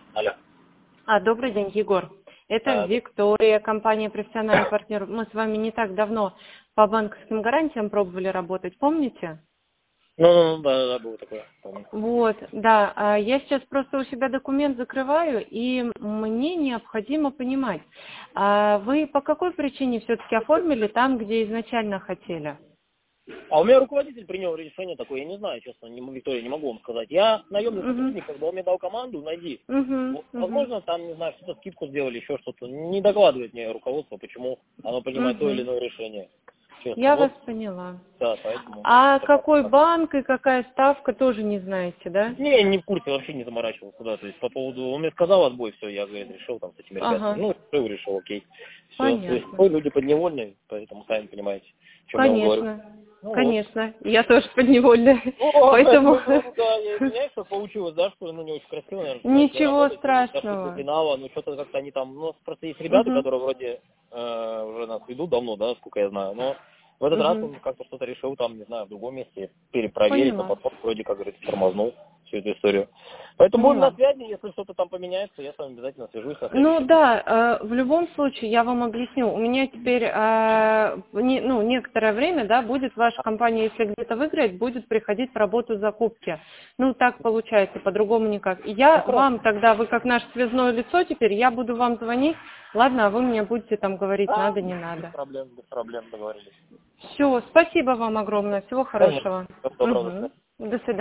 Алло. Добрый день, Егор. Это Да. Виктория, компания «Профессиональный партнер». Мы с вами не так давно по банковским гарантиям пробовали работать, помните? Да, было такое, помню. Вот, да. Я сейчас просто у себя документ закрываю, и мне необходимо понимать, вы по какой причине все-таки оформили там, где изначально хотели? А у меня руководитель принял решение такое, я не знаю, честно, Виктория, не могу вам сказать. Я наемный Угу, сотрудник, когда он мне дал команду, найди. угу, Вот, угу, возможно, там, не знаю, что-то скидку сделали, еще что-то. Не докладывает мне руководство, почему оно принимает то или угу. иное решение. Честно, Я вас вот, поняла. да, поэтому А такая какой ситуация. банк и какая ставка, тоже не знаете, да? Не, не в курсе, вообще не заморачивался, да, то есть по поводу, он мне сказал отбой, все, я, говорит, решил там с этими ребятами, Ага, решил, окей, все, то есть, понятно. ой, люди подневольные, поэтому сами понимаете, о чем я вам говорю. Конечно, Ну вот. конечно. Я тоже подневольная. Поэтому, Поэтому да, я извиняюсь, что получилось, да, что, не очень красиво, наверное, что начали ничего работать, и дошли до страшного. финала, что-то как-то они там, просто есть ребята, Угу, которые вроде уже нас ведут давно, да, сколько я знаю, но в этот раз угу. он как-то что-то решил там, не знаю, в другом месте перепроверить, а Поняла, потом вроде, как говорится, тормознул всю эту историю. Поэтому будем на поняла. связи, если что-то там поменяется, я с вами обязательно свяжусь на Ну следующий. да, в любом случае, я вам объясню. У меня теперь, некоторое время, да, будет ваша компания, если где-то выиграет, будет приходить в работу закупки. Ну, так получается, по-другому никак. И Ну я хорошо. вам тогда, вы как наше связное лицо теперь, я буду вам звонить, ладно, а вы мне будете там говорить, Да, надо, не надо. без проблем договорились. Все, спасибо вам огромное, всего Конечно. хорошего. Всего доброго, до свидания. Угу. До свидания.